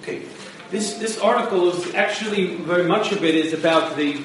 Okay, this article is actually very much of it is about the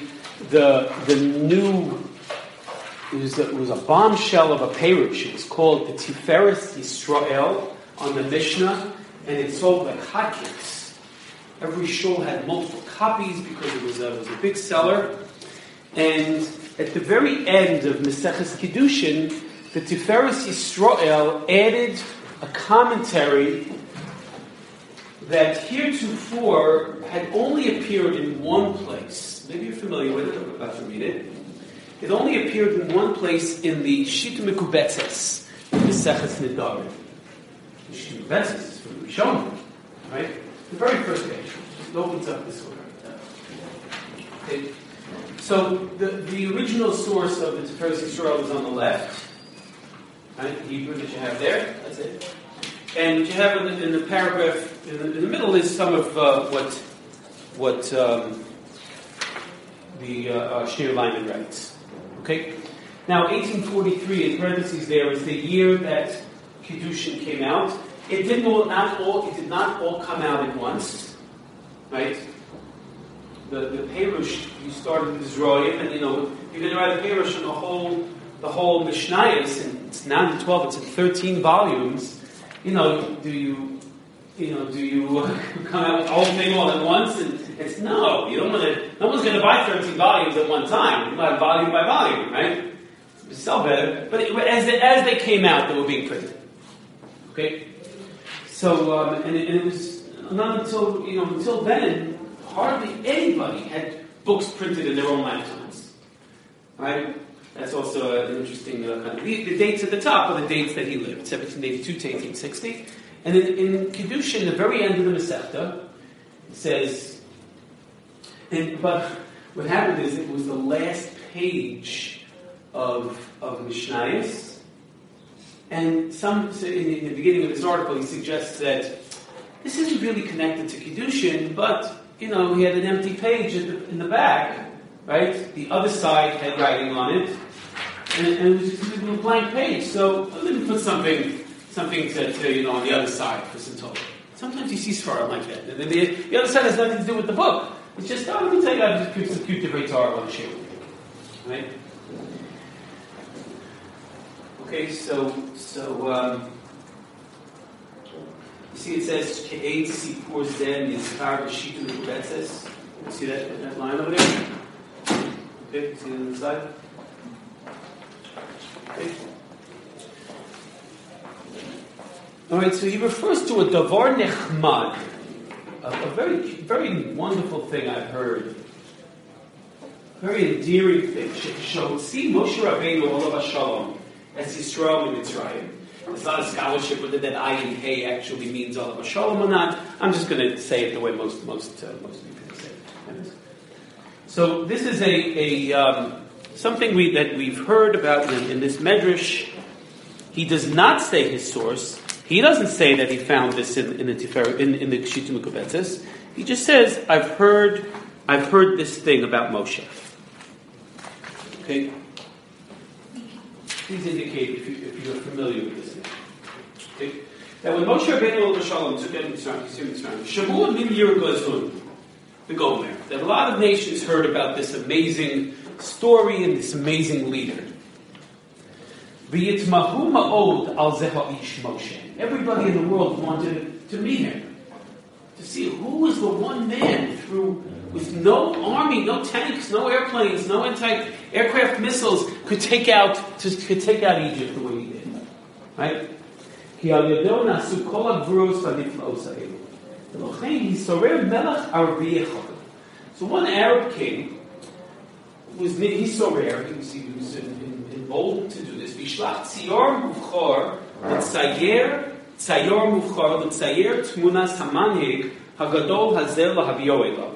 new. It was a bombshell of a perush. It was called the Tiferes Yisrael on the Mishnah, and it sold like hotcakes. Every shul had multiple copies because it was a big seller. And at the very end of Maseches Kiddushin, the Tiferes Yisrael added a commentary that heretofore had only appeared in one place. Maybe you're familiar with it, I'm about to read it. It only appeared in one place in the Shita Mekubetzes, in Maseches Nedarim. The Shita Mekubetzes is from the Rishon, right? The very first page. It opens up this way. Okay. So the original source of the Tiferes Yisrael is on the left. Right? The Hebrew that you have there. That's it. And what you have in the paragraph in the middle is some of what the Shneur Lyman writes. Okay. Now, 1843 in parentheses there is the year that Kiddushin came out. It did not all come out at once, right? The Perush, you started with Zroyim, and you're going to write a Perush on the whole Mishnayos, and it's 9 to 12. It's in 13 volumes. Do you come out with the whole thing all at once? And it's no. You don't want to. No one's going to buy 13 volumes at one time. You buy volume by volume, right? You sell better, but as they came out, they were being printed. Okay. So and it was not until then, hardly anybody had books printed in their own lifetimes. Right? That's also an interesting kind of... The dates at the top are the dates that he lived, 1782 to 1860. And in Kiddushin, the very end of the Masechta, it says... But what happened is it was the last page of Mishnayos. And in the beginning of this article, he suggests that this isn't really connected to Kiddushin, but, he had an empty page in the back, right? The other side had writing on it, and it was just a blank page. So let me put something to on the other side for some total. Sometimes you see Sfarim like that, and then the other side has nothing to do with the book. It's just, let me tell you, I just some cute Divrei Torah I want to share with you, right? Okay, so you see it says Ke'ed Sipur Zen Yizkar B'Shita Mekubetzes. See that line over there? Okay, see it on the side? Okay. Alright, so he refers to a Davar Nechmad, a very, very wonderful thing I've heard. Very endearing thing. See Moshe Rabbeinu Olav HaShalom as Yisrael in Mitzrayim. There's not a scholarship whether that ayin hey actually means Olav HaShalom or not. I'm just going to say it the way most people say it. So this is something that we've heard about in this medrash. He does not say his source. He doesn't say that he found this in the Shita Mekubetzes. He just says, I've heard this thing about Moshe. Okay. Please indicate if you're familiar with this thing. Okay. Now, when Moshe Rabbeinu Olav HaShalom took out Mitzrayim, Shavuot min Yirgazun, the Gomer, that a lot of nations heard about this amazing story and this amazing leader. V'yitmahu ma'od al zeh ha'ish Moshe. Everybody in the world wanted to meet him, to see who was the one man with no army, no tanks, no airplanes, no anti-aircraft missiles could take out Egypt the way he did. Right? Ki al yado nasu kol ha'gvuros v'niflaos ha'elu. V'lochein hisorer melech arvi echad. So one Arab king was hisorer. He was emboldened to do this. Vishlach tzior muvchor l'tzayer muvchor l'tzayer tmunas hamanhig hagadol hazel lahavio elav.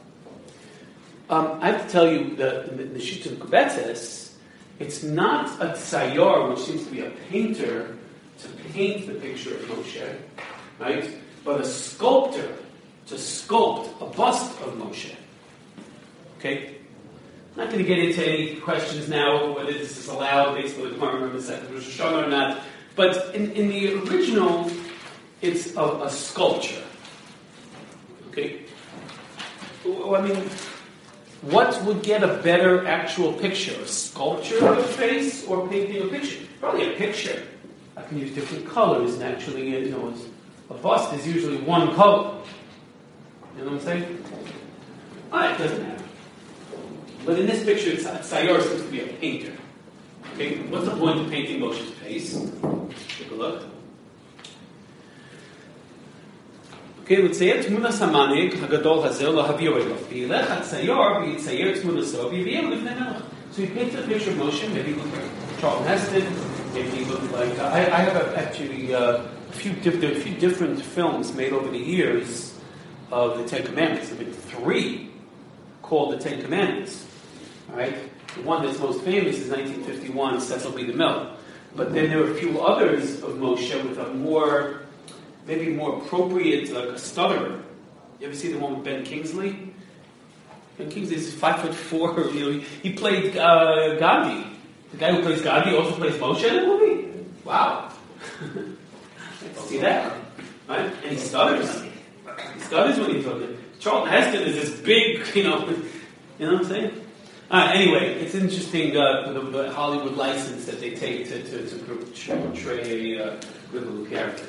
I have to tell you that the Shita Mekubetzes, it's not a tzayor, which seems to be a painter, to paint the picture of Moshe, right? But a sculptor to sculpt a bust of Moshe. Okay? I'm not going to get into any questions now whether this is allowed based on the Gemara of the second Rosh Hashanah or not. But in the original, it's a sculpture. Okay? I mean, what would get a better actual picture? A sculpture of a face or painting a picture? Probably a picture. I can use different colors naturally. You know, a bust is usually one color. You know what I'm saying? It doesn't matter. But in this picture, Tzayor seems to be a painter. Okay, what's the point of painting Moshe's face? Take a look. Okay, לצייר תמונת המנהיג הגדול הזה להביאו אליו. וילך הצייר ויצייר תמונתו ויביאו לפני מלך. So he paints a picture of Moshe, maybe he looked like Charlton Heston, maybe he looked like... I have actually a few different films made over the years of the Ten Commandments. There have been 3 called the Ten Commandments. All right? The one that's most famous is 1951, Cecil B. DeMille. But then there are a few others of Moshe with a maybe more appropriate, like a stutterer. You ever see the one with Ben Kingsley? Ben Kingsley is 5'4". You know, he played Gandhi. The guy who plays Gandhi also plays Moshe in the movie. Wow. See that? Right? And he stutters. He stutters when he's talking. Charlton Heston is this big, you know what I'm saying? Anyway, it's interesting the Hollywood license that they take to portray a good little character.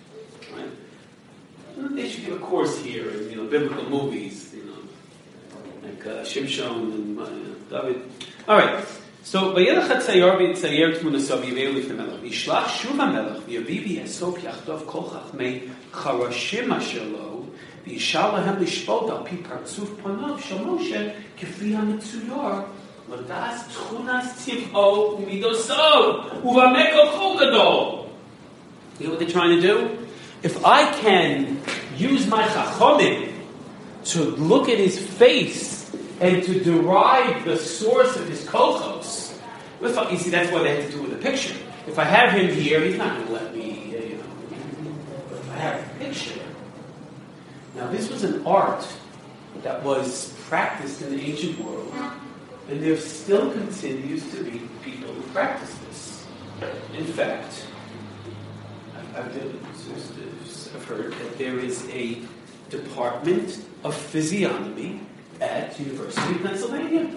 Right? They should give a course here in biblical movies, like Shimshon and David. All right. So וילך הצייר ויצייר תמונתו ויביאו לפני מלך. וישלח שוב המלך ויביא ויאסוף יחדיו כל חכמי חרשים אשר לו וישאל להם לשפוט על פי פרצוף פניו של משה כפי המצויר לדעת תכונת טבעו ומידותיו ובמה כוחו גדול. You know what they're trying to do? If I can use my chachomim to look at his face and to derive the source of his kochos, you see, that's what they had to do with the picture. If I have him here, he's not going to let me, But if I have a picture, now this was an art that was practiced in the ancient world, and there still continues to be people who practice this. In fact, I've heard that there is a department of physiognomy at University of Pennsylvania.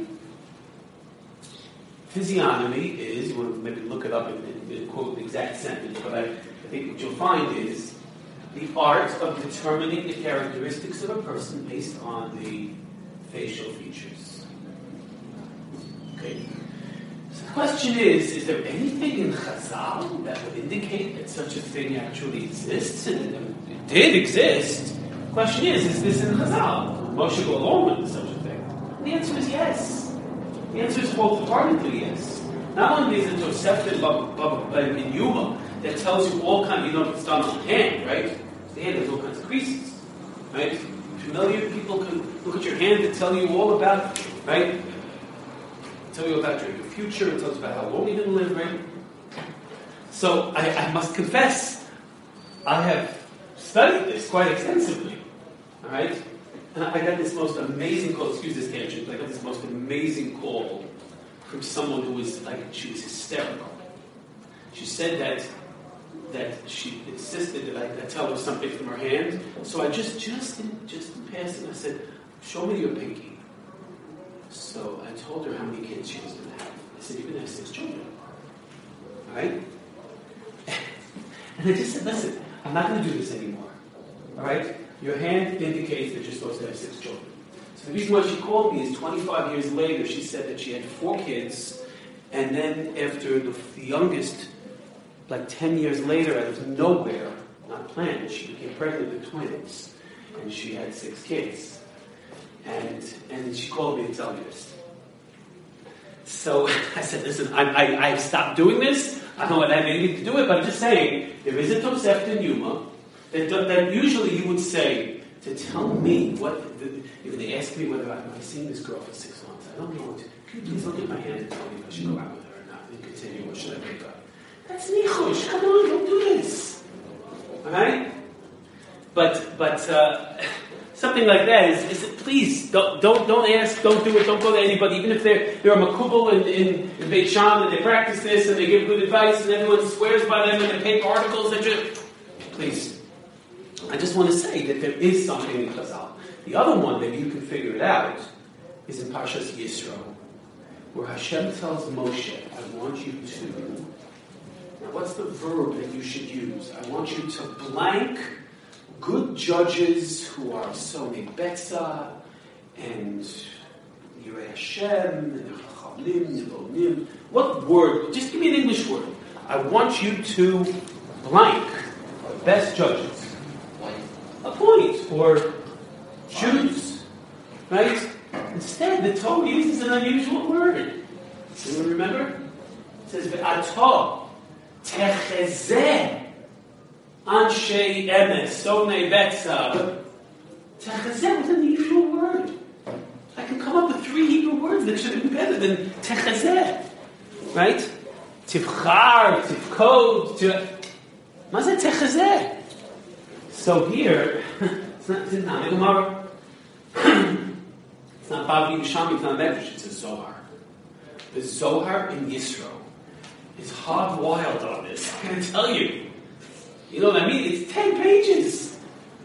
Physiognomy is, you want to maybe look it up and quote the exact sentence, but I think what you'll find is the art of determining the characteristics of a person based on the facial features. Okay. So the question is there anything in Chazal that would indicate that such a thing actually exists? And it did exist. The question is this in Chazal? Moshe go along with such a thing? And the answer is yes. The answer is wholeheartedly yes. Not only is it Tosefta in Yuma that tells you all kinds, it's done on the hand, right? The hand has all kinds of creases, right? Familiar people can look at your hand and tell you all about it, right? Tell you about your future, it tells you about how long you're going to live, right? So I must confess, I have studied this quite extensively, all right? And I got this most amazing call, excuse this tangent, I got this most amazing call from someone who was she was hysterical. She said that she insisted that I tell her something from her hand. So I just in passing, I said, show me your pinky. So I told her how many kids she was going to have. I said, you're going to have 6 children. All right? And I just said, listen, I'm not going to do this anymore. All right? Your hand indicates that you're supposed to have 6 children. So the reason why she called me is 25 years later, she said that she had 4 kids, and then after the youngest, 10 years later, out of nowhere, not planned, she became pregnant with twins, and she had 6 kids. And she called me to tell me this. So I said, listen, I've stopped doing this. I don't know what I have anything to do with it, but I'm just saying, there is a Tosefta in Yuma that usually you would say to tell me if they ask me whether I've seen this girl for 6 months, I don't know. Can you please look at my hand and tell me if I should go out with her or not and continue, or should I break up? That's nichush. Come on, don't do this. All right? But something like that is please don't ask, don't do it, don't go to anybody, even if they're a makubal in Beit Sham and they practice this and they give good advice and everyone swears by them and they paper articles that please. I just want to say that there is something in Chazal. The other one that you can figure it out is in Parshas Yisro, where Hashem tells Moshe, I want you to... Now, what's the verb that you should use? I want you to blank good judges who are Sonei Betza and Yirei Hashem and Chachamim, Nivonim. What word? Just give me an English word. I want you to blank the best judges. Appoint or choose. Right? Instead, the Torah uses an unusual word. Anyone remember? It says, Ve'ato techezeh anshei emes sonei betza. But techezeh was an unusual word. I can come up with 3 Hebrew words that should have been better than techezeh. Right? Tivchar, tivkod, Ma zeh techezeh? So here, it's not a Gemara. It's not Bavli Yishami, it's not Medrash, it's a Zohar. The Zohar in Yisro is hog wild on this. I'm going to tell you. You know what I mean? It's 10 pages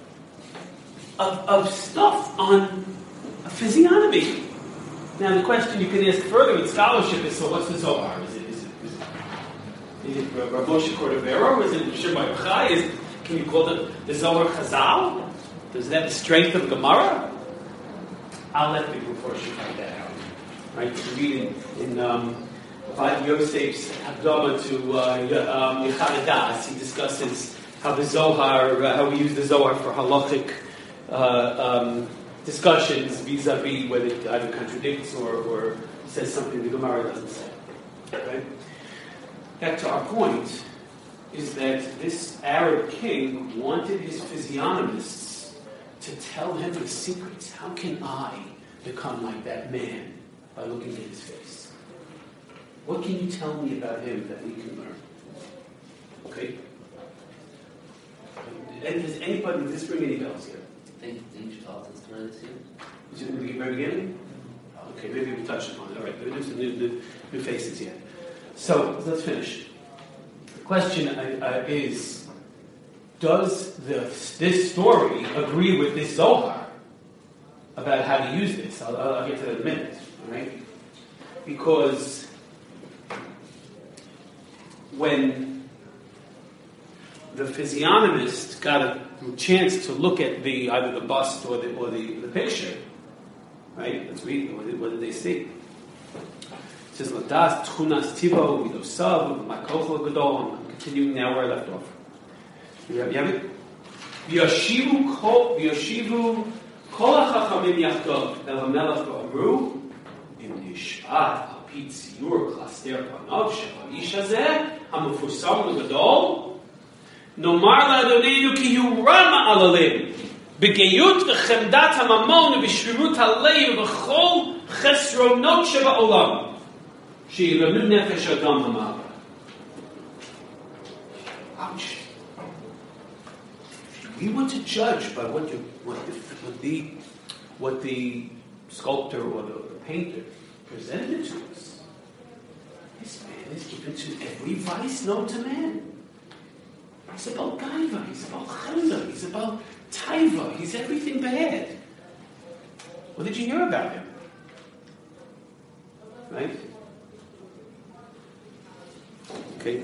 of stuff on a physiognomy. Now the question you can ask further in scholarship is, so what's the Zohar? Is it Rav Moshe Cordovero? Is it Shemai B'chai? Can you call the Zohar Chazal? Does it have the strength of Gemara? I'll let the Mephoshim find that out. Right? You read in Vaad Yosef's Hakdama to Yechad Das, he discusses how the Zohar, how we use the Zohar for halachic discussions vis-a-vis whether it either contradicts or says something the Gemara doesn't say. Right? Back to our point, is that this Arab king wanted his physiognomists to tell him the secrets. How can I become like that man by looking at his face? What can you tell me about him that we can learn? Okay? And does this ring any bells here? Didn't you talk to us this year? Is it in the very beginning? Okay, maybe we touched upon it. All right, there's some new faces yet. So, let's finish. The question is, does this story agree with this Zohar about how to use this? I'll get to that in a minute. All right? Because when the physiognomist got a chance to look at either the bust or the picture, right? Let's read. What did they see? It says, "Ladas tchunas tivo midosav makochel gadol." I'm continuing now where I left off. You have it? V'yashivu kol hachachamim yachdav el hamelach v'amru im nishpat al pi tziyur klaster panav shel ha'ish hazeh hamufusam l'gadol nomar la'adonenu ki hu rama al alim b'geyut v'chemdat hamamon v'shvirut halev v'chol chesronot sheba'olam she'yiranu nefesh adam hamabra. Ouch. We want to judge by what the sculptor or the painter presented to us. This man is given to every vice known to man. He's about gaiva, he's about chemda, he's about taiva, he's everything bad. What did you hear about him? Right? Okay.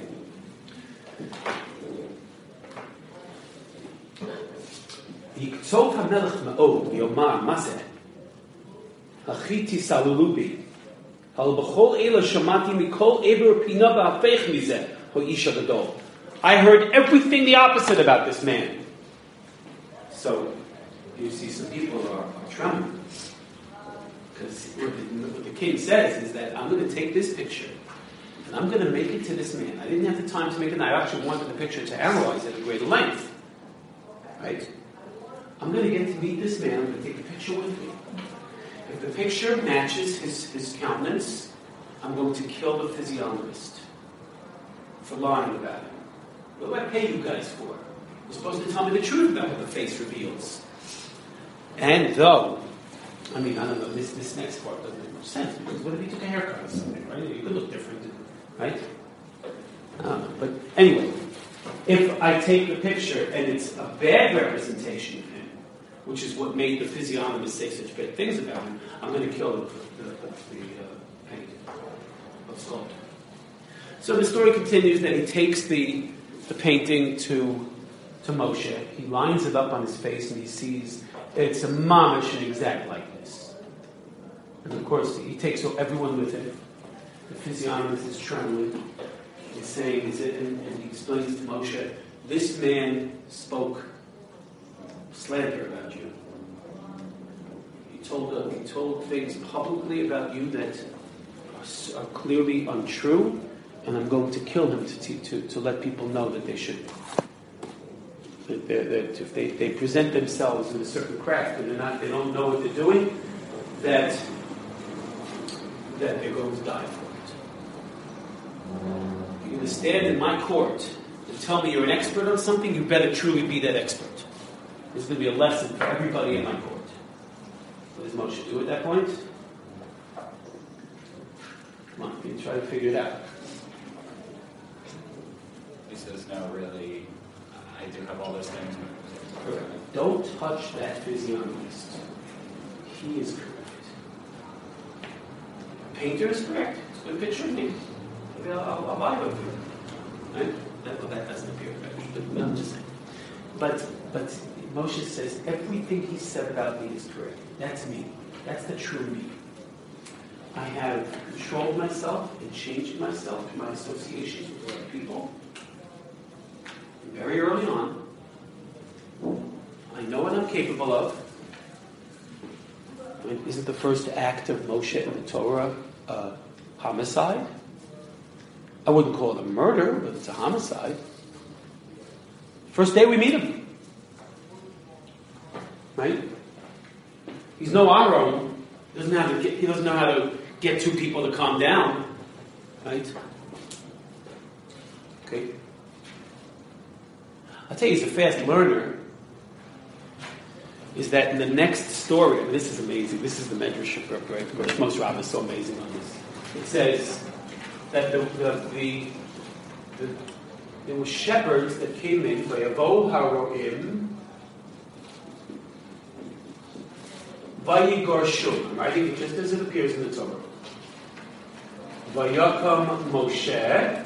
יקצוב המלך מאוד ויאמר, מה זה? הכי תסללו בי. אבל בכל אלה שמעתי מכל עבר פינה והפך מזה, האיש הגדול. I heard everything the opposite about this man. So, you see some people are trembling. Because what the king says is that I'm going to take this picture and I'm going to make it to this man. I didn't have the time to make it. I actually wanted the picture to analyze it at greater length. Right? I'm going to get to meet this man. I'm going to take the picture with me. If the picture matches his countenance, I'm going to kill the physiognomist for lying about him. What do I pay you guys for? You're supposed to tell me the truth about what the face reveals. And though, I don't know, this next part doesn't make much sense, because what if he took a haircut or something, right? You could look different, right? But anyway, If I take the picture and it's a bad representation of him, which is what made the physiognomists say such bad things about him, I'm going to kill the painting of sculptor. So the story continues that he takes the painting to Moshe. He lines it up on his face and he sees it's a mamish and exact likeness. And of course, he takes everyone with him. The physiognomist is trembling. He's saying, and he explains to Moshe, this man spoke slander about you. He told things publicly about you that are clearly untrue, and I'm going to kill him to let people know that they should. That if they present themselves in a certain craft and they don't know what they're doing, that they're going to die for it. You're going to stand in my court and tell me you're an expert on something, you better truly be that expert. There's going to be a lesson for everybody in my court. What does Moshe do at that point? Come on, you try to figure it out. He says, no, really, I do have all those things. Don't touch that physiognomist. He is correct. Painter is correct. It's a good picture of me. Maybe I'll buy it for you. Right? That doesn't appear correct, but I'm just saying. But Moshe says everything he said about me is correct. That's me. That's the true me. I have controlled myself and changed myself through my associations with other people. Very early on, I know what I'm capable of. Isn't the first act of Moshe in the Torah homicide? I wouldn't call it a murder, but it's a homicide. First day we meet him. Right? He's no Aaron. He doesn't know how to get two people to calm down. Right? Okay. I'll tell you, he's a fast learner. Is that in the next story? I mean, this is amazing. This is the Medrash of right? Of course, Shmos Rabbah is so amazing on this. It says that there were shepherds that came in by Avo Haroim Vayigarshum. I'm writing it just as it appears in the Torah. Vayakam Moshe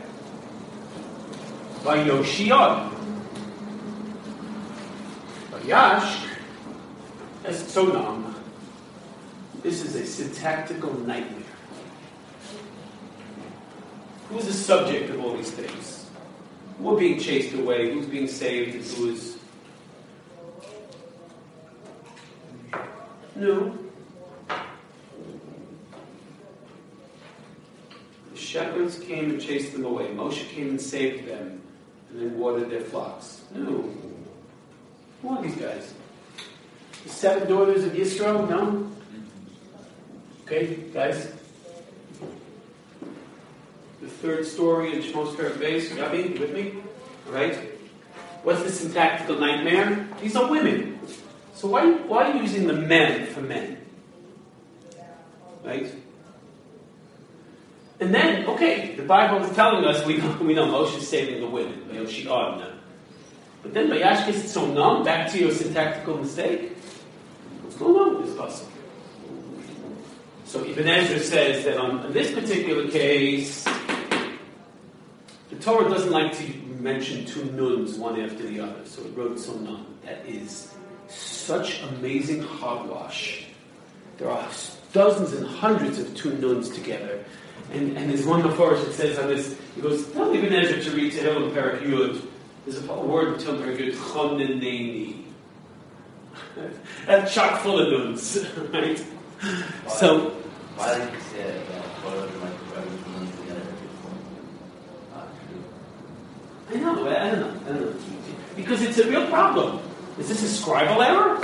Vayoshion Vayash as Tzonam. This is a syntactical nightmare. Who's the subject of all these things? Who are being chased away? Who's being saved? And who is... No. The shepherds came and chased them away. Moshe came and saved them and then watered their flocks. No. Who are these guys? The 7 daughters of Yisro? No? Okay, guys? The third story in Shmos Perek Beis. Gabi, you with me? All right? What's the syntactical nightmare? These are women. So why are you using the men for men? Right? And then, okay, the Bible is telling us, we know Moshe is saving the women. But then, Vayash gets so numb, back to your syntactical mistake. What's going on with this puzzle? So Ibn Ezra says that on this particular case, the Torah doesn't like to mention 2 nuns one after the other, so it wrote so nun. That is such amazing hogwash. There are dozens and hundreds of 2 nuns together. And there's one before it says on this, he goes, tell Ibn Ezra to read Tehillim Perek Yud. There's a word in Tehillim Perek Yud, Choneneni. That's chock full of nuns, right? So, why did you say that all of them like together? I don't know. Because it's a real problem. Is this a scribal error?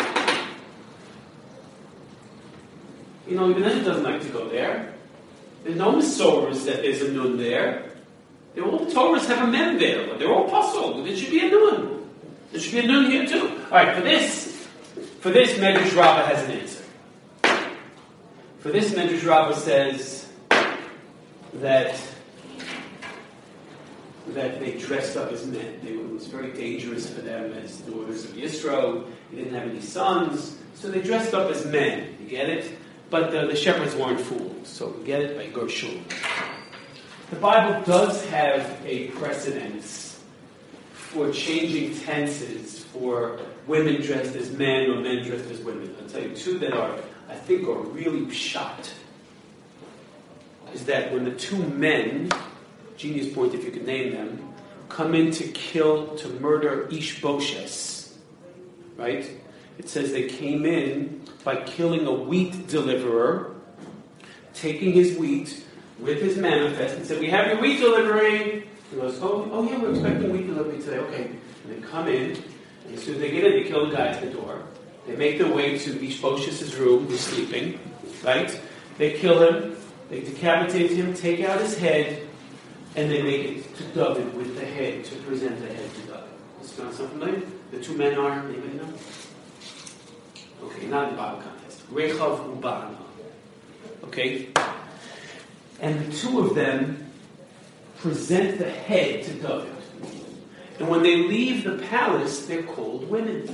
Ibn Ezra doesn't like to go there. There's no Masorahs that there's a nun there. All the Torahs have a men there, but they're all puzzled. There should be a nun. There should be a nun here too. All right, for this, Medrash Rabbah has an answer. For this, Medrash Rabbah says that that they dressed up as men. It was very dangerous for them as daughters of Yisro. They didn't have any sons, so they dressed up as men. You get it? But the shepherds weren't fooled. So you get it by Gershom. The Bible does have a precedence for changing tenses for women dressed as men or men dressed as women. I'll tell you two that I think are really pshat. Is that when the two men, genius point if you could name them, come in to murder Ishbosheth, right? It says they came in by killing a wheat deliverer, taking his wheat with his manifest, and said, "We have your wheat delivery." He goes, oh yeah, we're expecting wheat delivery today. Okay. And they come in, and as soon as they get in, they kill the guy at the door. They make their way to Ishbosheth's room, who's sleeping, right? They kill him, they decapitate him, take out his head, and they make it to David with the head, to present the head to David. It's not something like the two men are, anybody know? Okay, not in the Bible context. Rechav Ubana. Okay? And the two of them present the head to David. And when they leave the palace, they're called women.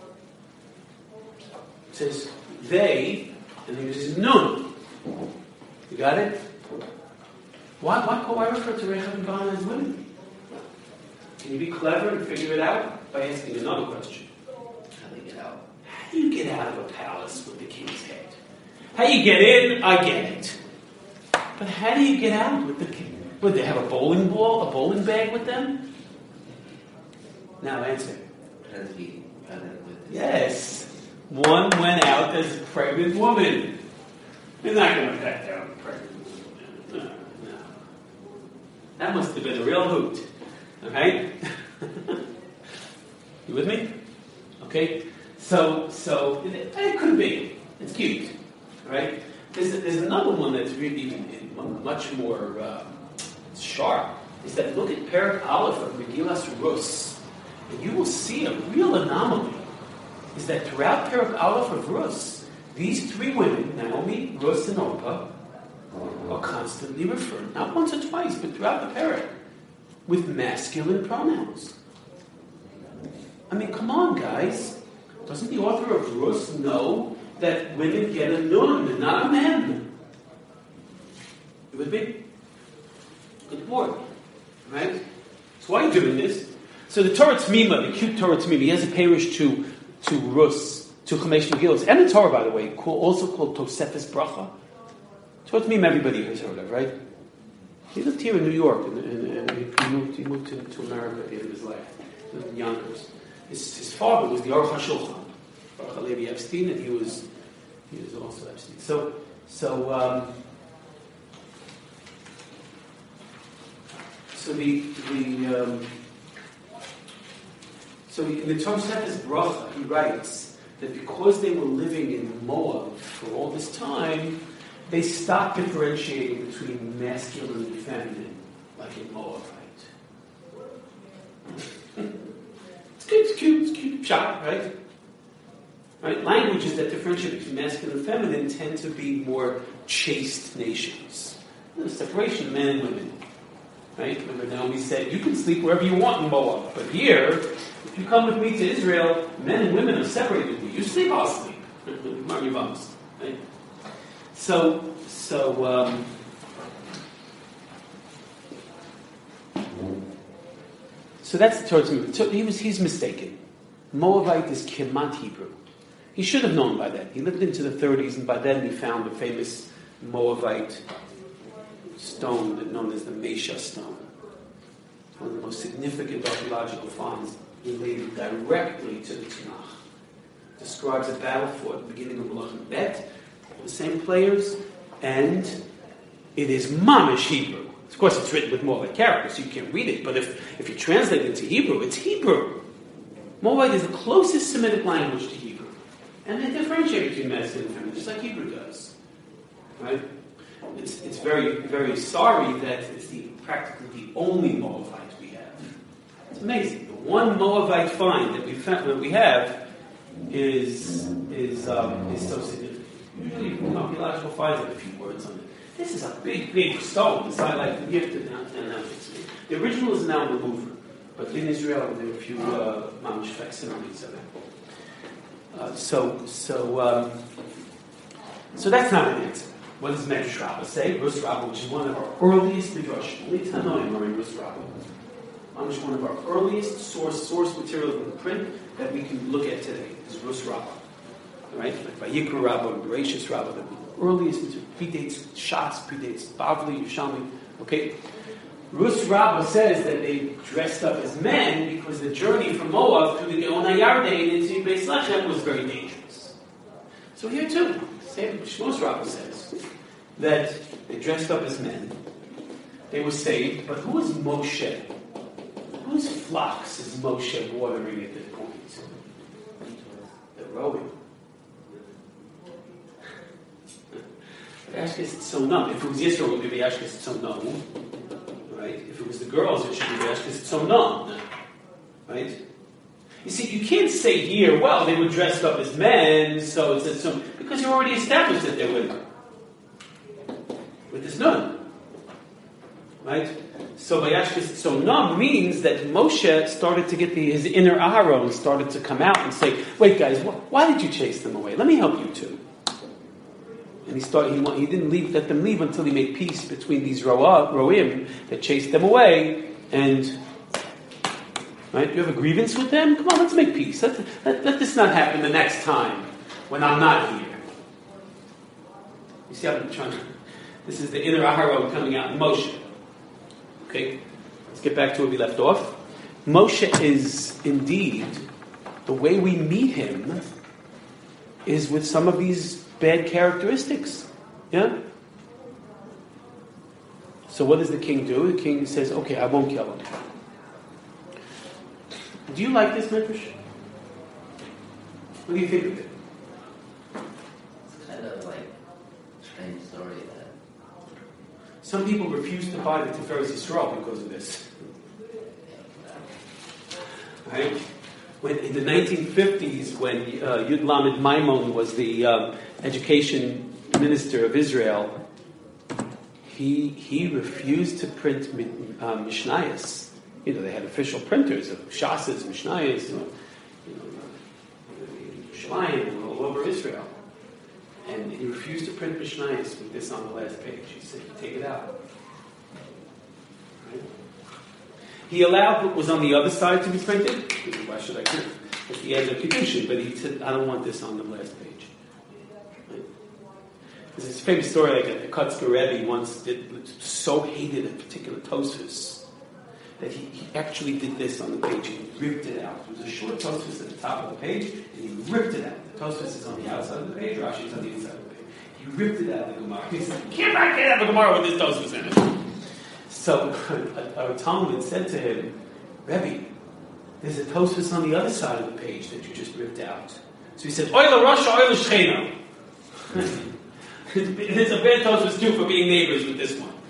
It says they, and then it says Nun. You got it? Why refer to Rechav and Baana as women? Can you be clever and figure it out by asking another question? How do they get out? How do you get out of a palace with the king's head? How you get in, I get it. But how do you get out with the king? Would they have a bowling bag with them? Now answer. How did he pregnant with his Yes. One went out as a pregnant woman. They're not going to back down a pregnant woman. No. That must have been a real hoot. Okay? You with me? Okay? So it could be. It's cute. Right? There's another one that's really much more sharp. Is that look at Perek Aleph of Megillas Rus, and you will see a real anomaly. Is that throughout Perek Aleph of Rus, these three women, Naomi, Rus, and Orpah, are constantly referred, not once or twice, but throughout the Perek, with masculine pronouns. I mean, come on, guys. Doesn't the author of Rus know that women get a nun and not a man? You with me? Good boy. Right? So why are you doing this? So the Torah Tzmima, the cute Torah Tzmima, he has a parish to Rus, to Chamesh Megillos, and the Torah, by the way, also called Tosefes Bracha. Torah Tzmima, everybody has heard of, right? He lived here in New York, and he moved to America at the end of his life. He lived in Yonkers. His father was the Aruch HaShulchan, Baruch HaLevi Epstein, and he was also Epstein. So in the Tosefes Bracha, he writes that because they were living in Moab for all this time, they stopped differentiating between masculine and feminine, like in Moab, right? It's cute, shot, right? Right? Languages that differentiate between masculine and feminine tend to be more chaste nations. The separation of men and women. Right? Remember Naomi said, you can sleep wherever you want in Moab, but here, if you come with me to Israel, men and women are separated. You sleep, I'll sleep. Right? So that's the Torah. So he's mistaken. Moabite is Kemat Hebrew. He should have known by then. He lived into the 30s, and by then he found a famous Moabite stone known as the Mesha stone. It's one of the most significant archaeological finds related directly to the Tanakh. It describes a battle fought at the beginning of Melachim Bet, the same players, and it is Mamish Hebrew. Of course, it's written with Moabite characters, so you can't read it, but if you translate it into Hebrew, it's Hebrew. Moabite is the closest Semitic language to Hebrew. And they differentiate between masculine and feminine, just like Hebrew does. Right? It's very, very sorry that it's practically the only Moabite we have. It's amazing. The one Moabite find that we have is so significant. Usually, archaeological finds have a few words on it. This is a big, big stone. So I like the gift and now the original is now in the Louvre, but in Israel there are a few mamish facsimiles of it. So that's not an answer. What does Medrash Rabbah say? Rus Rabbah, which is one of our earliest midrash. Only Tanoim are in Rus Rabbah. Mamish, one of our earliest source material in the print that we can look at today is Rus Rabbah. Right? Like Vayikra Rabbah and Bereshis Rabbah, the earliest material predates Shas, predates Bavli, Yerushalmi. Okay? Rus Rabbah says that they dressed up as men because the journey from Moab through the Geona Yarden into Beis Lechem was very dangerous. So here too, Shmos Rabbah says that they dressed up as men. They were saved, but who is Moshe? Whose flocks is Moshe watering at this point? The rowing. Ashkes Tzonam. If it was Yisrael, it would be Ashkes Tzonam. Right? If it was the girls, it should be Ashkes Tzonam. Right? You see, you can't say here, well, they were dressed up as men, so it's Tzonam, because you already established that they're women. With this nun. Right? So Vayashkes Tzonam means that Moshe started to get his inner Aharon started to come out and say, wait guys, why did you chase them away? Let me help you too. And he didn't let them leave until he made peace between these Roim that chased them away. And, right, you have a grievance with them? Come on, let's make peace. Let this not happen the next time when I'm not here. You see how I'm trying to... This is the inner Aharon coming out in Moshe. Okay, let's get back to where we left off. Moshe is indeed, the way we meet him is with some of these bad characteristics. Yeah? So what does the king do? The king says, okay, I won't kill him. Do you like this, Medrash? What do you think of it? It's kind of like a strange story that... Some people refuse to buy the Tiferes Yisrael because of this. Right? In the 1950s, when Yud Lamed Maimon was the education minister of Israel, he refused to print Mishnayos. You know, they had official printers of Shasas, Mishnayos, Shemaim, all over Israel. And he refused to print Mishnayos with this on the last page. He said, take it out. Right? He allowed what was on the other side to be printed. Why should I print? If he had a Kedushin, but he said, I don't want this on the last page. Right? There's this famous story, like a Kotzker Rebbe once so hated a particular Tosfos that he actually did this on the page. He ripped it out. It was a short Tosfos at the top of the page, and he ripped it out. The Tosfos is on the outside of the page, Rashi is on the inside of the page. He ripped it out of the Gemara. He said, I can't have a Gemara with this Tosfos in it. So our Talmud said to him, Rebbe, there's a Tosfos on the other side of the page that you just ripped out. So he said, Oila Rasha, Oila Shchena. There's a bad Tosfos too for being neighbors with this one.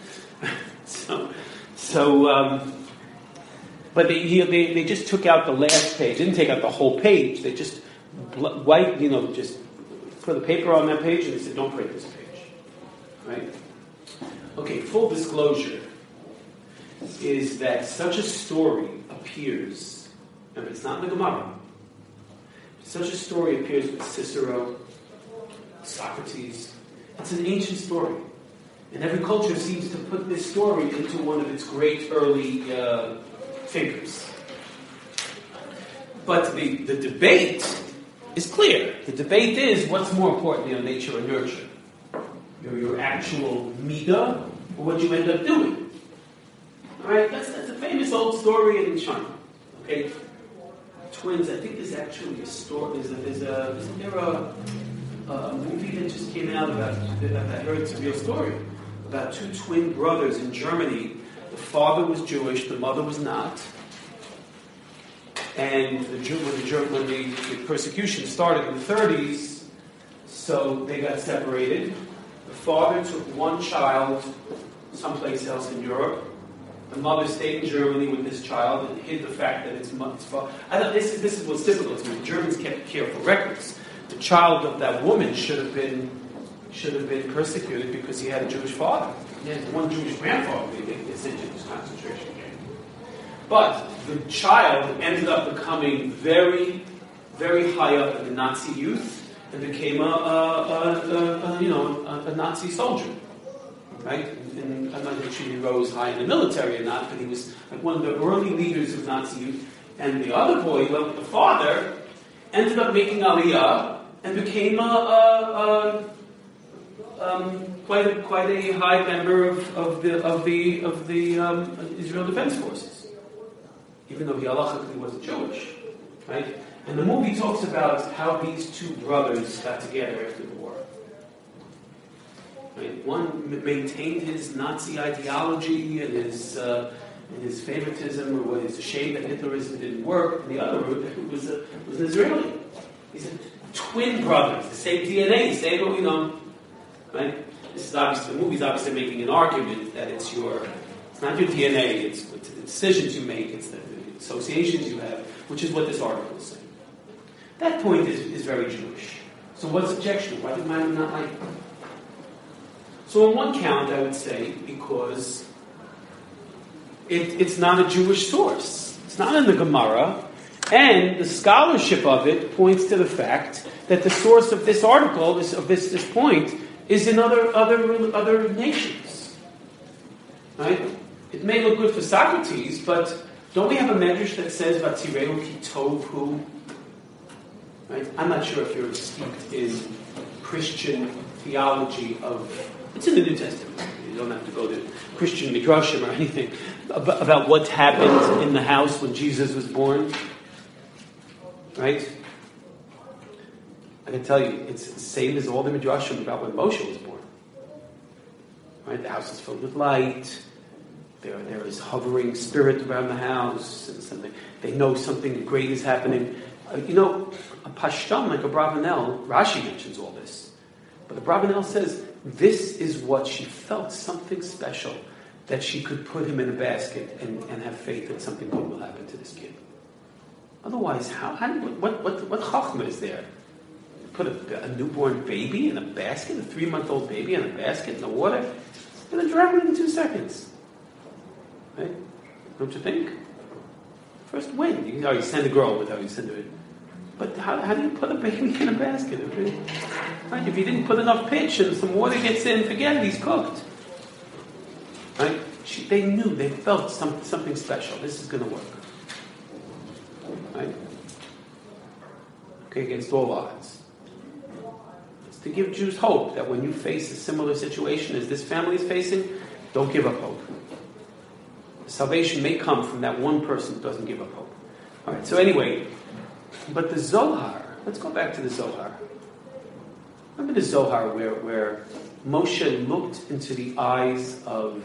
But they just took out the last page. They didn't take out the whole page. They just just put the paper on that page and they said, don't print this page. Right? Okay, full disclosure is that such a story appears, remember, it's not in the Gemara. Such a story appears with Cicero, Socrates. It's an ancient story. And every culture seems to put this story into one of its great early thinkers. But the debate is clear. The debate is what's more important, nature or nurture? Your actual midah or what you end up doing? All right, that's a famous old story in China. Okay, twins. I think there's actually a story. Isn't there a movie that just came out about? I heard it's a real story about two twin brothers in Germany. The father was Jewish, the mother was not. And when the persecution started in the 30s, so they got separated. The father took one child someplace else in Europe. The mother stayed in Germany with this child and hid the fact that it's father. This is what's difficult to me. The Germans kept careful records. The child of that woman should have been should have been persecuted because he had a Jewish father. He had one Jewish grandfather. They sent him to this concentration camp. But the child ended up becoming very, very high up in the Nazi youth and became a Nazi soldier, right? And I'm not sure he rose high in the military or not, but he was like one of the early leaders of Nazi youth. And the other boy, who went with the father, ended up making Aliyah and became quite a high member of the Israel Defense Forces, even though he halachically wasn't Jewish, right? And the movie talks about how these two brothers got together after the war. Right? One maintained his Nazi ideology and his favoritism, or was ashamed that Hitlerism didn't work, and the other was an Israeli. These are twin brothers, the same DNA, same, right? This is obviously, the movie's obviously making an argument that it's not your DNA, it's the decisions you make, it's the associations you have, which is what this article is saying. That point is very Jewish. So what's objection? Why did Maimon not like it? So on one count, I would say, because it's not a Jewish source. It's not in the Gemara, and the scholarship of it points to the fact that the source of this article, this point, is in other nations. Right? It may look good for Socrates, but don't we have a medrash that says "Vatzireu ki tov hu"? Right? I'm not sure if you're steeped in Christian theology it's in the New Testament. You don't have to go to Christian midrashim or anything about what happened in the house when Jesus was born. Right? I can tell you, it's the same as all the midrashim about when Moshe was born. Right? The house is filled with light. There is hovering spirit around the house. And they know something great is happening. A Pashtam like a Bravanel, Rashi mentions all this. But the Bravanel says, this is what she felt, something special, that she could put him in a basket and have faith that something good will happen to this kid. Otherwise, what chachma is there? Put a newborn baby in a basket, a 3-month-old baby in a basket in the water? It's going to drown it in 2 seconds. Right? Don't you think? First win. You send a girl with how you send her. But how do you put a baby in a basket? Right? If you didn't put enough pitch and some water gets in, forget it, he's cooked. Right? They knew, they felt something special. This is going to work. Right? Okay, against all odds. It's to give Jews hope that when you face a similar situation as this family is facing, don't give up hope. Salvation may come from that one person who doesn't give up hope. All right, so anyway, but the Zohar, let's go back to the Zohar. Remember the Zohar where Moshe looked into the eyes of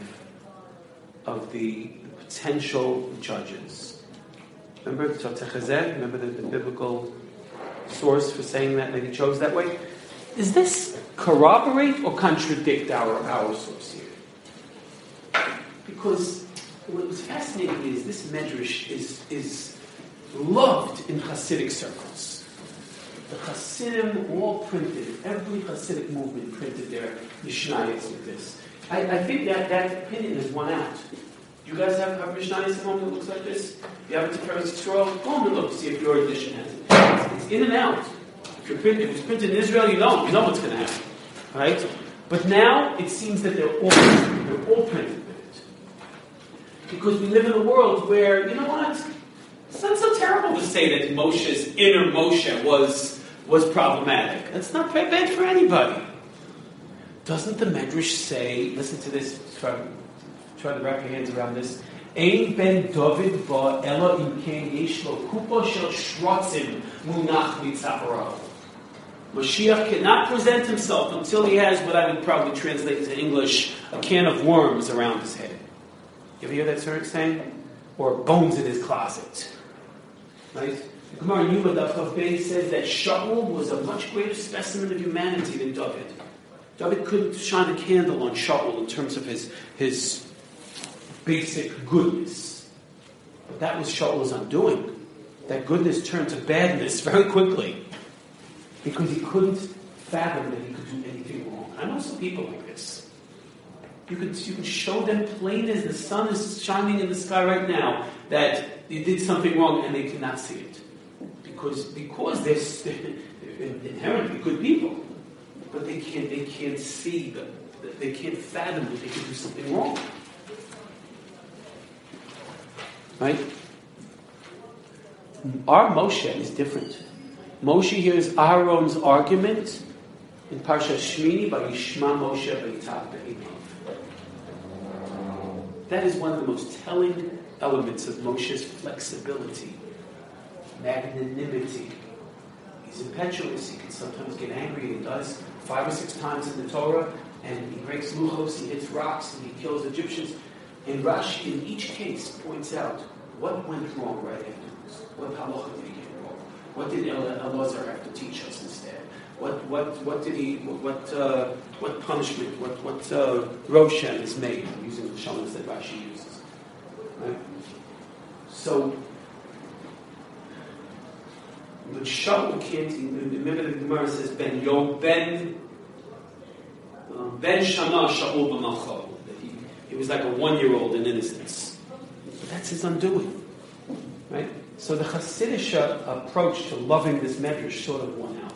the potential judges. Remember Remember the biblical source for saying that he chose that way? Does this corroborate or contradict our source here? Because what was fascinating is this medrash is loved in Hasidic circles. The Hasidim all printed, every Hasidic movement printed their Mishnayos with this. I think that opinion has won out. Do you guys have Mishnayos at home that looks like this? If you have it to Paris Scroll, go and look to see if your edition has it. It's in and out. If it's printed in Israel, you know what's going to happen. Right? But now it seems that they're all printed with it. Because we live in a world where, you know what? It's not so terrible to say that Moshe's inner Moshe was problematic. That's not very bad for anybody. Doesn't the Medrash say, listen to this, try to wrap your hands around this, Ein ben David ba ela im ken yesh lo kupa shel shrotzim munach mitzaparo. Mashiach cannot present himself until he has what I would probably translate into English, a can of worms around his head. You ever hear that saying? Or bones in his closet. Right? The Gemara in Yuma Daf Chav Beis says that Shaul was a much greater specimen of humanity than David. David couldn't shine a candle on Shaul in terms of his basic goodness. But that was Shaul's undoing. That goodness turned to badness very quickly. Because he couldn't fathom that he could do anything wrong. I know some people like this. You can show them plain as the sun is shining in the sky right now that you did something wrong and they cannot see it. Because they're inherently good people. But they can't see, they can't fathom that they could do something wrong. Right? Our Moshe is different. Moshe hears Aaron's argument in Parsha Shmini by Yishma Moshe V'Yitach Be'emav. That is one of the most telling elements of Moshe's flexibility, magnanimity. He's impetuous. He can sometimes get angry. He does 5 or 6 times in the Torah, and he breaks luchos, he hits rocks, and he kills Egyptians. And Rashi, in each case, points out what went wrong right afterwards. What halacha did he get wrong? What did Elazar have to teach us instead? What punishment? What Roshan is made using the shamans that Rashi uses? Right? So, but Shaul can't. Remember the Gemara says Ben Shana Shaul b'malcho. He was like a 1-year-old in innocence. But that's his undoing, right? So the Hasidic approach to loving this medrash sort of won out.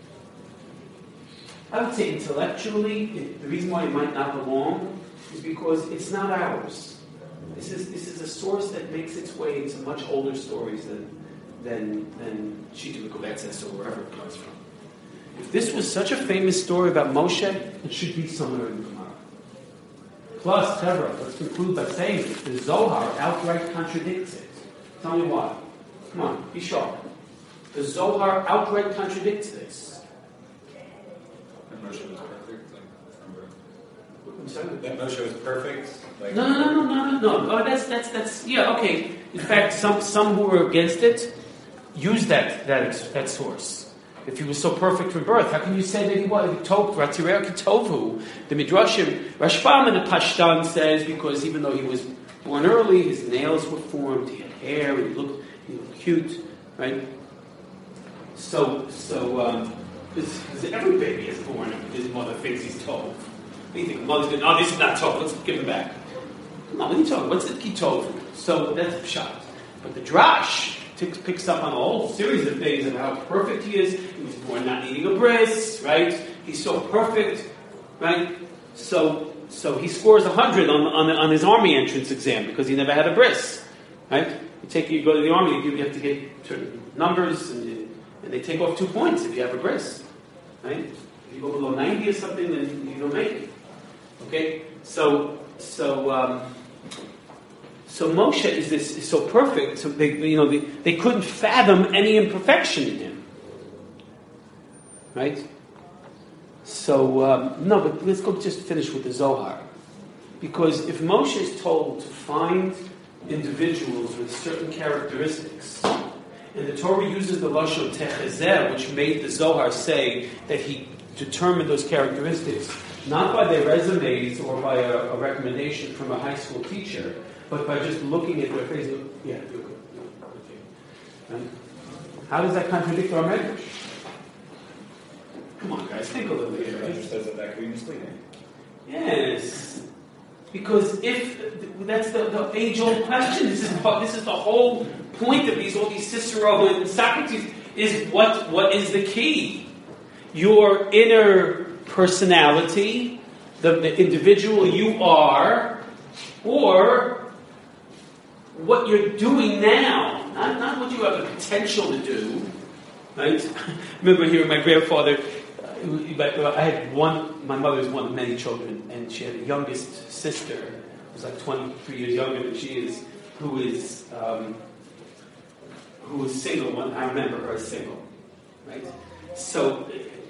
I would say intellectually, the reason why it might not belong is because it's not ours. This is a source that makes its way into much older stories than Shita Mikovetzes or wherever it comes from. If this was such a famous story about Moshe, it should be somewhere in the Gemara. Plus, Tevra, let's conclude by saying that the Zohar outright contradicts it. Tell me why. Come on, be sharp. The Zohar outright contradicts this. And Moshe was perfect, I'm sorry? That Moshe was perfect? No. Oh, that's yeah, okay. In fact, some who were against it used that source. If he was so perfect from birth, how can you say that he was? Ratzirei Kitovu. The Midrashim, Rashbam in the Pashtan says, because even though he was born early, his nails were formed, he had hair, he looked cute, right? So every baby is born, his mother thinks he's Tov. What do you think? The mother's going, oh, this is not Tov, let's give him back. Come on, what are you talking? What's the Kitovu? So that's the shot. But the Drash picks up on a whole series of things of how perfect he is. He was born not needing a bris, right? He's so perfect, right? So he scores 100 on his army entrance exam because he never had a bris, right? You go to the army, you have to get certain numbers, and they take off 2 points if you have a bris, right? If you go below 90 or something, then you don't make it. Okay, so Moshe is so perfect. So they couldn't fathom any imperfection in him, right? So no, but let's go just finish with the Zohar, because if Moshe is told to find individuals with certain characteristics, and the Torah uses the lashon techezer, which made the Zohar say that he determined those characteristics not by their resumes or by a recommendation from a high school teacher, but by just looking at their face. Yeah, you're good. Okay. Right? How does that contradict our medrash? Come on, guys, think a little bit. Right? Says that could be misleading. Yes, because if that's the age-old question, this is the whole point of all these Cicero and Socrates is what is the key? Your inner personality, the individual you are, or what you're doing now, not what you have the potential to do, right? I remember hearing my grandfather, my mother was one of many children, and she had a youngest sister, who was like 23 years younger than she is, who was single. I remember her single, right? So,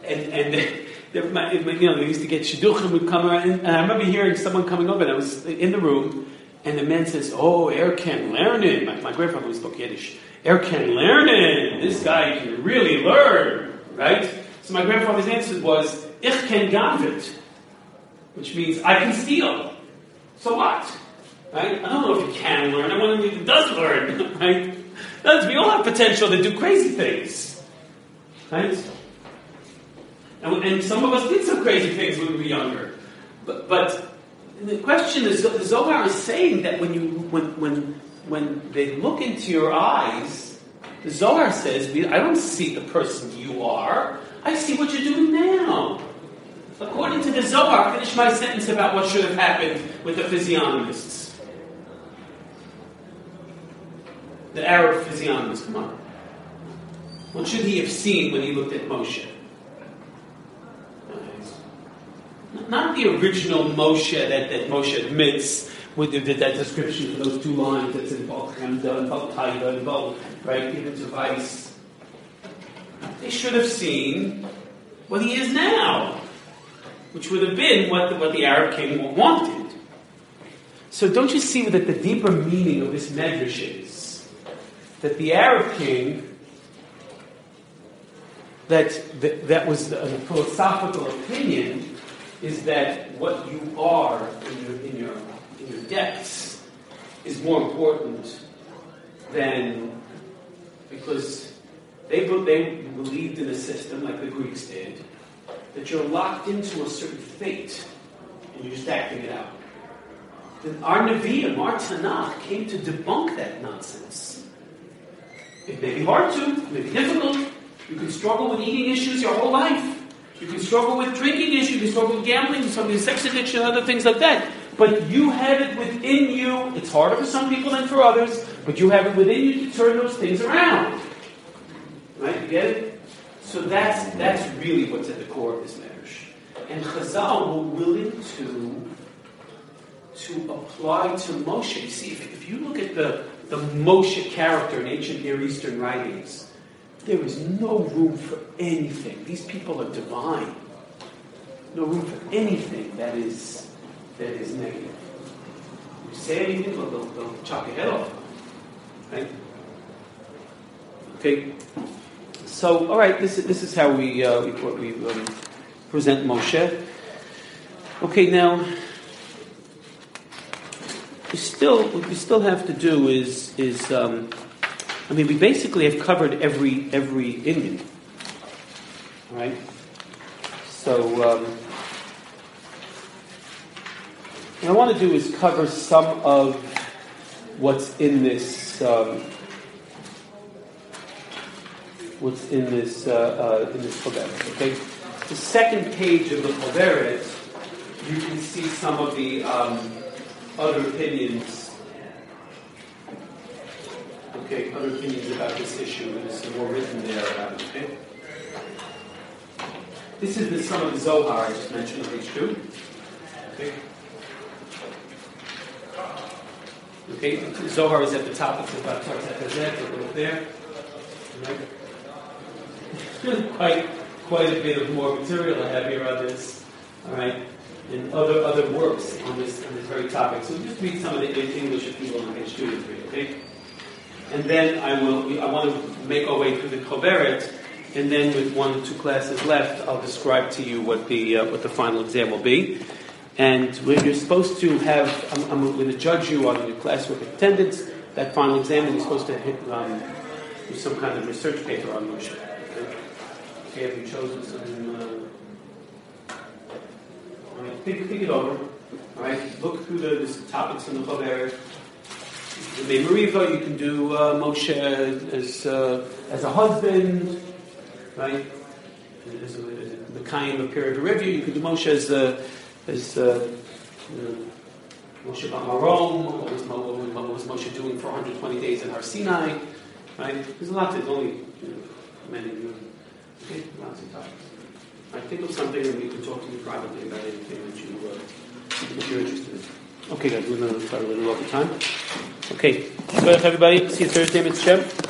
they used to get shidduchim would come around, and I remember hearing someone coming over, and I was in the room, and the man says, "Oh, can learn." My grandfather spoke Yiddish. Can learn. This guy can really learn, right? So my grandfather's answer was, "Ich can gavit," which means I can steal. So what? Right? I don't know if he can learn. I want him if he does learn, right? We all have potential to do crazy things, right? And some of us did some crazy things when we were younger. But the question is, the Zohar is saying that when they look into your eyes, the Zohar says, I don't see the person you are. I see what you're doing now. According to the Zohar, I finish my sentence about what should have happened with the physiognomists. The Arab physiognomist, come on. What should he have seen when he looked at Moshe? Not the original Moshe that Moshe admits with that description for those 2 lines that's in Bal Chemda and Bal Taida and Bal, right, given to Vice. They should have seen what he is now, which would have been what the Arab king wanted. So don't you see that the deeper meaning of this medrash is that the Arab king, that was a philosophical opinion, is that what you are in your depths is more important than, because they believed in a system like the Greeks did, that you're locked into a certain fate and you're just acting it out. Then our Nevi'im, our Tanakh, came to debunk that nonsense. It may be hard to, it may be difficult. You can struggle with eating issues your whole life. You can struggle with drinking issues, you can struggle with gambling, with sex addiction, other things like that. But you have it within you. It's harder for some people than for others, but you have it within you to turn those things around. Right? You get it? So that's really what's at the core of this marriage. And Chazal were willing to apply to Moshe. You see, if you look at the Moshe character in ancient Near Eastern writings, there is no room for anything. These people are divine. No room for anything that is negative. If you say anything, they'll chop your head off. Right? Okay. So, all right. This is how we present Moshe. Okay. Now, what we still have to do is we basically have covered every Indian, right? So what I want to do is cover some of what's in this Choveret. Okay, the second page of the Choveret, you can see some of the other opinions. Okay, other opinions about this issue. There's some more written there about it. Okay, this is some of the Zohar I just mentioned on page 2. Okay, the Zohar is at the top. It's about Tartak over there. Right? Quite a bit of more material I have here on this. All right, and other works on this very topic. So just read some of the English if you will on page 2 and 3. Okay. And then I want to make our way through the Choveret, and then with 1 or 2 classes left, I'll describe to you what the final exam will be. And when you're supposed to have, I'm going to judge you on your classwork attendance, that final exam, and you're supposed to do some kind of research paper on Moshe. Okay, have you chosen some? All right, think it over. All right, look through the topics in the Choveret. The Memoriva, you can do Moshe as a husband, right? As the kind of period of review, you can do Moshe as Moshe Bamarom. What was Moshe doing for 120 days in Har Sinai? Right? There's lots. There's only many. Okay, lots of topics. I think of something, and we can talk to you privately about anything that you're interested in. Okay, guys, we're going to start a little over time. Okay, good, everybody. See you Thursday, Mitzvah.